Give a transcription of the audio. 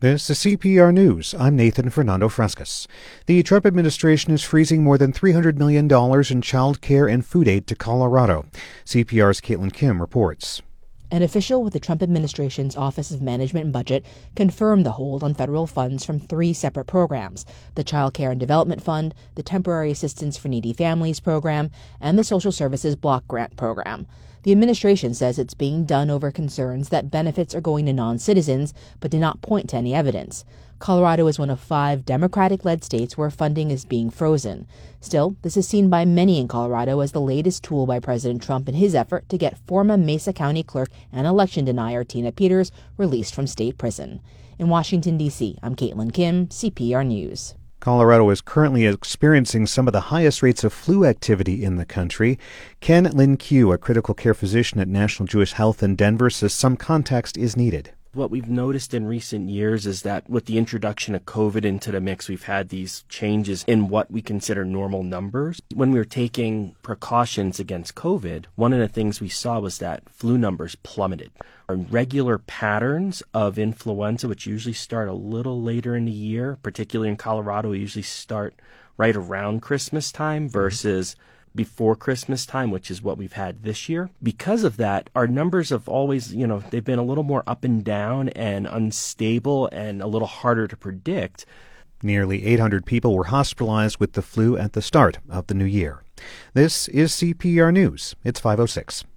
This is CPR News. I'm Nathan Fernando Frescas. The Trump administration is freezing more than $300 million in child care and food aid to Colorado. CPR's Caitlin Kim reports. An official with the Trump administration's Office of Management and Budget confirmed the hold on federal funds from three separate programs: the Child Care and Development Fund, the Temporary Assistance for Needy Families Program, and the Social Services Block Grant Program. The administration says it's being done over concerns that benefits are going to non-citizens, but did not point to any evidence. Colorado is one of 5 Democratic-led states where funding is being frozen. Still, this is seen by many in Colorado as the latest tool by President Trump in his effort to get former Mesa County clerk and election denier Tina Peters released from state prison. In Washington, D.C., I'm Caitlin Kim, CPR News. Colorado is currently experiencing some of the highest rates of flu activity in the country. Ken Lin-Kyu, a critical care physician at National Jewish Health in Denver, says some context is needed. What we've noticed in recent years is that with the introduction of COVID into the mix, we've had these changes in what we consider normal numbers. When we were taking precautions against COVID, one of the things we saw was that flu numbers plummeted. Our regular patterns of influenza, which usually start a little later in the year, particularly in Colorado, we usually start right around Christmas time versus before Christmas time, which is what we've had this year. Because of that, our numbers have always, they've been a little more up and down and unstable and a little harder to predict. Nearly 800 people were hospitalized with the flu at the start of the new year. This is CPR News. It's 5:06.